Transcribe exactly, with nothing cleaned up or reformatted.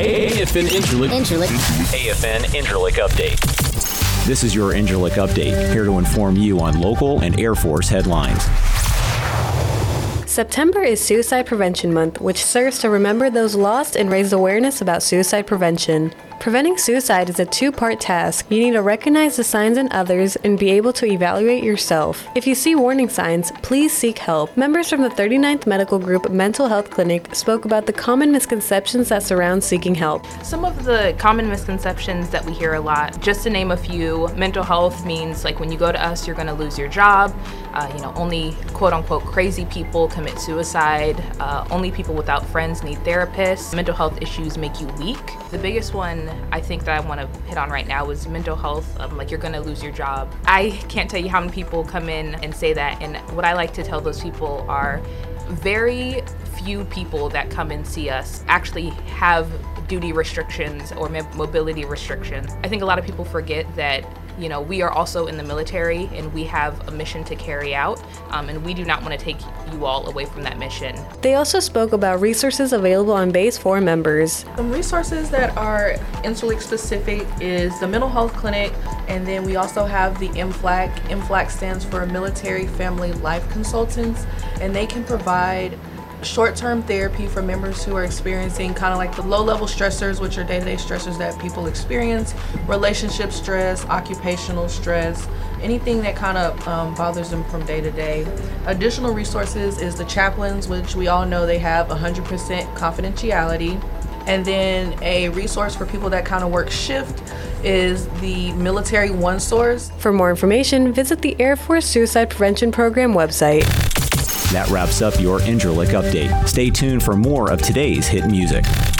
A F N Incirlik. Incirlik. A F N Incirlik Update. This is your Incirlik Update, here to inform you on local and Air Force headlines. September is Suicide Prevention Month, which serves to remember those lost and raise awareness about suicide prevention. Preventing suicide is a two-part task. You need to recognize the signs in others and be able to evaluate yourself. If you see warning signs, please seek help. Members from the thirty-ninth Medical Group Mental Health Clinic spoke about the common misconceptions that surround seeking help. Some of the common misconceptions that we hear a lot, just to name a few, mental health means like when you go to us, you're going to lose your job. Uh, you know, only quote-unquote crazy people commit suicide. Uh, only people without friends need therapists. Mental health issues make you weak. The biggest one I think that I want to hit on right now is mental health. Um, like you're going to lose your job. I can't tell you how many people come in and say that. And what I like to tell those people are very few people that come and see us actually have duty restrictions or mobility restrictions. I think a lot of people forget that you know, we are also in the military and we have a mission to carry out, um, and we do not want to take you all away from that mission. They also spoke about resources available on base for members. Some resources that are Incirlik specific is the mental health clinic, and then we also have the M FLAC. M FLAC stands for Military Family Life Consultants, and they can provide short-term therapy for members who are experiencing kind of like the low-level stressors, which are day-to-day stressors that people experience, relationship stress, occupational stress, anything that kind of um, bothers them from day to day. Additional resources is the chaplains, which we all know they have one hundred percent confidentiality. And then a resource for people that kind of work shift is the Military One Source. For more information, visit the Air Force Suicide Prevention Program website. That wraps up your Incirlik Update. Stay tuned for more of today's hit music.